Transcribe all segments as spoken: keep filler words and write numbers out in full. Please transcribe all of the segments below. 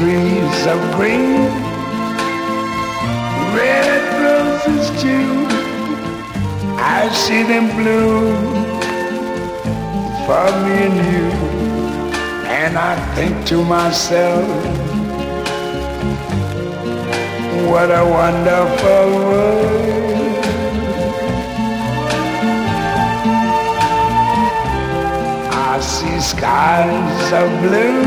trees of green, red roses too. I see them bloom for me and you, and I think to myself, what a wonderful world. I see skies of blue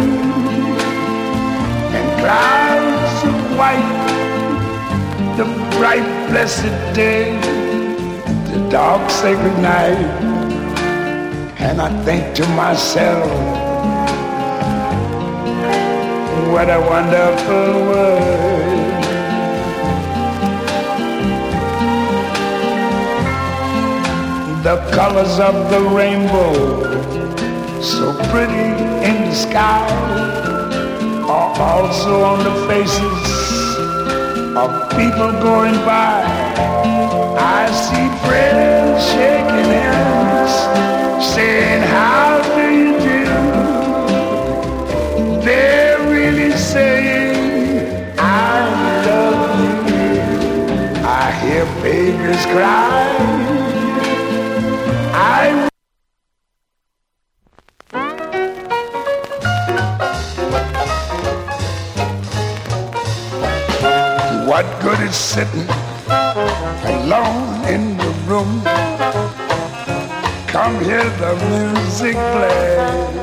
and clouds of white, the bright blessed day, the dark sacred night, and I think to myself, what a wonderful world. The colors of the rainbow, so pretty in the sky, are also on the faces of people going by. I see friends shaking hands, saying, how do you do? They're really saying, I love you. I hear babies cry. I What good is sitting alone in the room? Come hear the music play.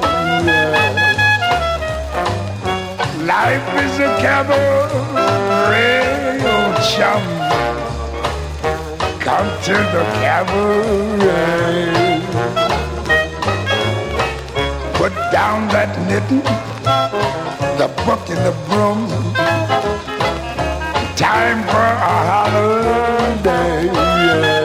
Life is a cabaret, oh chum. Come to the cabaret. Put down that knitting, the book and the broom. Time for a holiday, yeah.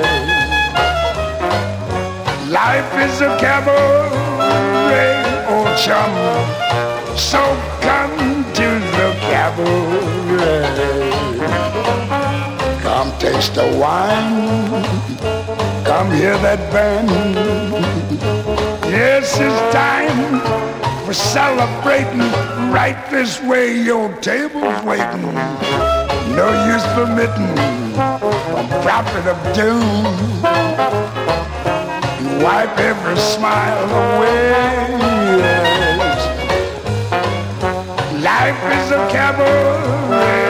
Life is a cabaret, oh chum. So come to the cabaret. Come taste the wine, come hear that band. Yes, it's time for celebrating. Right this way, your table's waiting. No use permitting a prophet of doom. You wipe every smile away. Yes. Life is a cabaret.